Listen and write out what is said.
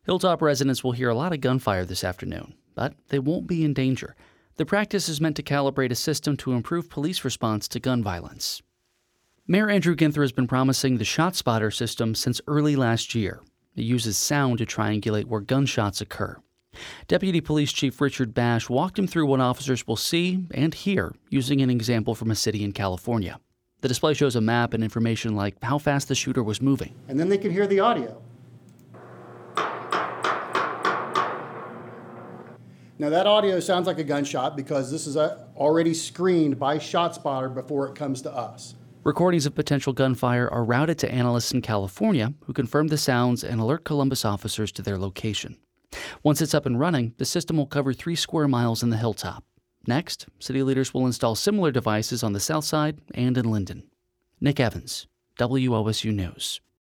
Hilltop residents will hear a lot of gunfire this afternoon, but they won't be in danger. The practice is meant to calibrate a system to improve police response to gun violence. Mayor Andrew Ginther has been promising the ShotSpotter system since early last year. It uses sound to triangulate where gunshots occur. Deputy Police Chief Richard Bash walked him through what officers will see and hear using an example from a city in California. The display shows a map and information like how fast the shooter was moving. And then they can hear the audio. Now that audio sounds like a gunshot because this is already screened by ShotSpotter before it comes to us. Recordings of potential gunfire are routed to analysts in California who confirm the sounds and alert Columbus officers to their location. Once it's up and running, the system will cover 3 square miles in the Hilltop. Next, city leaders will install similar devices on the south side and in Linden. Nick Evans, WOSU News.